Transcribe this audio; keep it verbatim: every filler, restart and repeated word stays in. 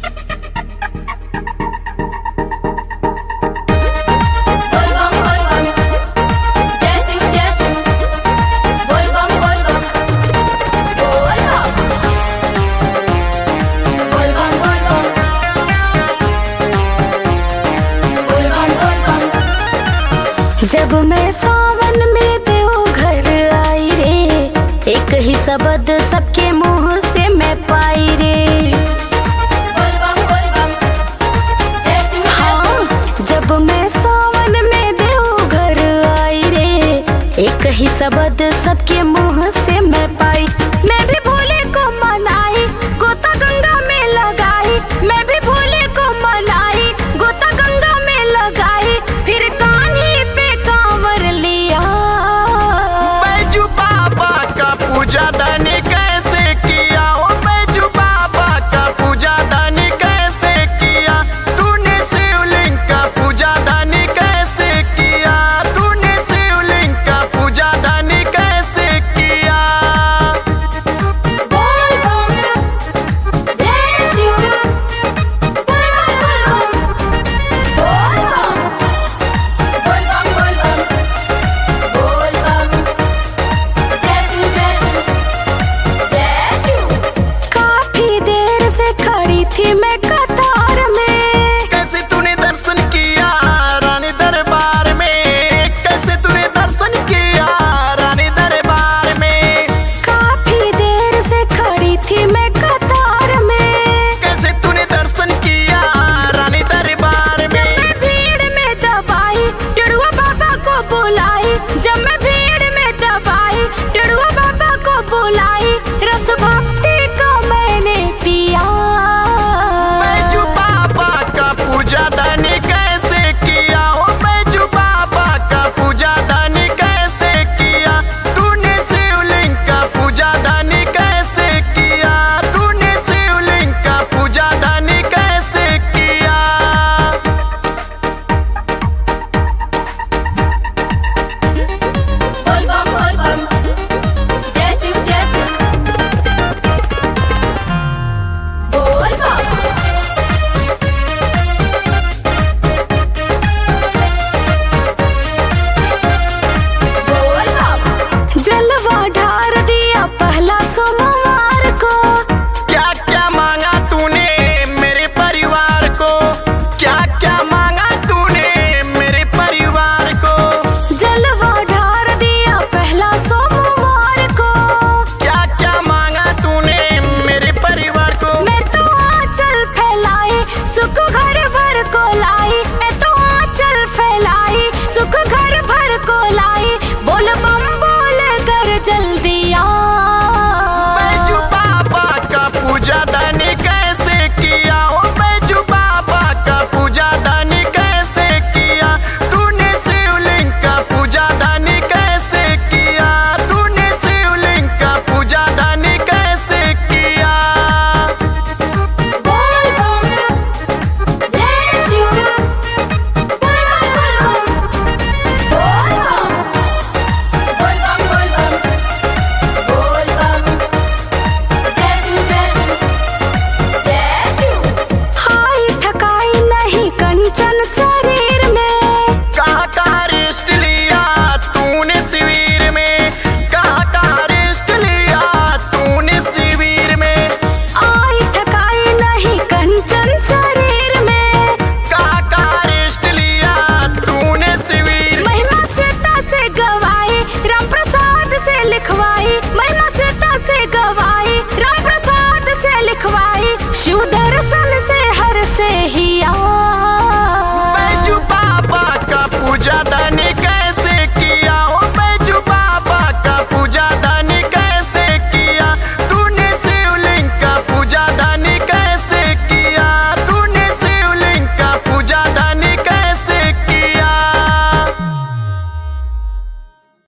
जब मैं सावन में देवघर आई रे, एक ही शब्द सबके मुंह से मैं पाई रे। हाँ, जब मैं सावन में देवघर आई रे, एक ही शब्द सबके मुंह से मैं पाई। मैं भी भोले को मनाई, गोता गंगा में लगाई। मैं भी भोले को मनाई, गोता गंगा में लगाई। फिर कान्ही पे कांवर लिया। बैजू बाबा का पूजा दानी कैसे किया? ओ बैजू बाबा का पूजा दानी कैसे किया? तूने शिवलिंग का पूजा दानी कैसे किया? तूने शिवलिंग का पूजा दानी कैसे किया? बोल बम जय शिव, बोल बम बोल बम, बोल बम बोल बम, बोल बम जय शिव जय शिव जय शिव। काफी देर से खड़ी थी मैं कतार में। कैसे तूने दर्शन किया रानी दरबार में? कैसे तूने दर्शन किया रानी दरबार में? काफी देर से खड़ी थी मैं कतार में। कैसे तूने दर्शन किया रानी दरबार में? जब मैं भीड़ में दबाई, टड़ुआ बाबा को बुलाई। जब मैं भीड़ में दबाई, टड़ुआ बाबा को बुलाई। रस भक्ति का मैंने पिया। बैजू बाबा का पूजा दानी कैसे किया? ओ बैजू बाबा का पूजा दानी कैसे किया? तूने शिवलिंग का पूजा दानी कैसे किया? तूने शिवलिंग का पूजा दानी कैसे किया? बोल बम बोल बम जय शिव जय शिव, बोल बम। बोल बम। जलवा ढार दिया पहला सोमवार को। क्या क्या मांगा तूने मेरे परिवार को? क्या क्या मांगा तूने मेरे परिवार को? जलवा ढार दिया पहला सोमवार को। क्या क्या मांगा तूने मेरे परिवार को? मैं तो आंचल फैलाई, सुख घर भर को लाई। मैं तो आंचल फैलाई, सुख घर भर को लाई। बोल बम बोल कर जल्दी आ। बैजू बाबा का पूजा दानी कैसे किया? ओ बैजू बाबा का पूजा दानी कैसे किया? तूने शिवलिंग का पूजा दानी कैसे किया? तूने शिवलिंग का पूजा दानी कैसे किया? बोल बम जय शिव, बोल बम बोल बम, बोल बम बोल बम, बोल बम जय शिव जय शिव जय शिव। हाय थकाई नहीं कंचन शरीर में। कहाँ कहाँ रेस्ट लिया तूने शिविर में? कहाँ कहाँ रेस्ट लिया तूने शिविर में? आई थकाई नहीं कंचन शरीर में। कहाँ कहाँ रेस्ट लिया तूने शिविर में? महिमा श्वेता से गवाई, राम प्रसाद से लिखवाई। महिमा श्वेता से गवाई, राम प्रसाद से लिखवाई। शिव दर्शन से हर से ही आ।